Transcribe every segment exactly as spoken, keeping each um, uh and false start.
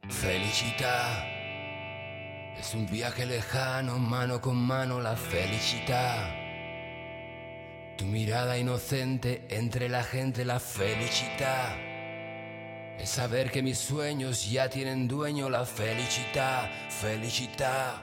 Felicità es un viaje lejano, mano con mano la felicità. Tu mirada inocente entre la gente, la felicità. Es saber que mis sueños ya tienen dueño, la felicità, felicità.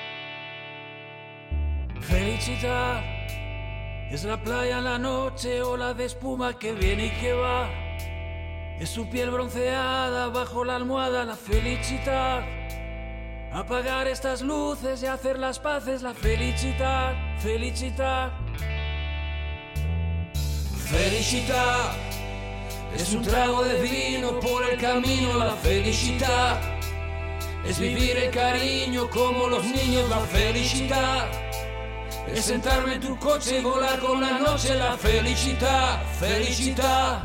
Felicità es la playa en la noche, ola de espuma que viene y que va. Es su piel bronceada bajo la almohada, la felicità. Apagar estas luces y hacer las paces, la felicità, felicità. Felicità es un trago de vino por el camino, la felicità. Es vivir el cariño como los niños, la felicità. Es sentarme en tu coche y volar con la noche, la felicità, felicità.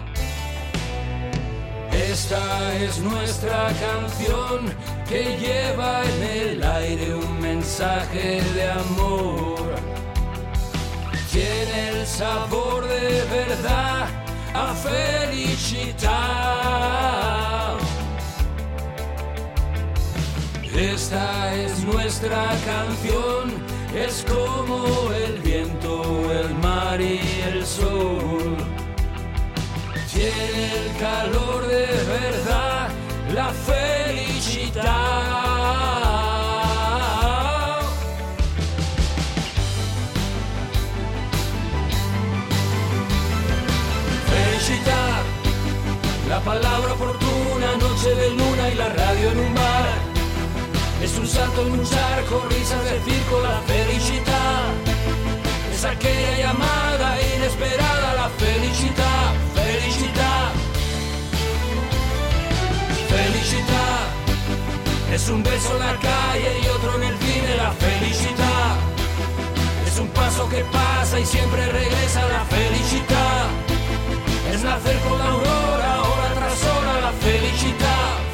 Esta es nuestra canción que lleva en el aire un mensaje de amor. Tiene el sabor de verdad a felicità. Esta es nuestra canción, es como el viento, el mar y el sol. Tiene el calor de verdad, la felicità. Felicità, la palabra oportuna, noche de luna y la radio en un bar. Es un salto en un charco, risas del circo, la felicità. Es aquella llamada inesperada, la felicità, felicità. Felicità, es un beso en la calle y otro en el cine, la felicità. Es un paso que pasa y siempre regresa, la felicità. Es nacer con la aurora, hora tras hora, la felicità,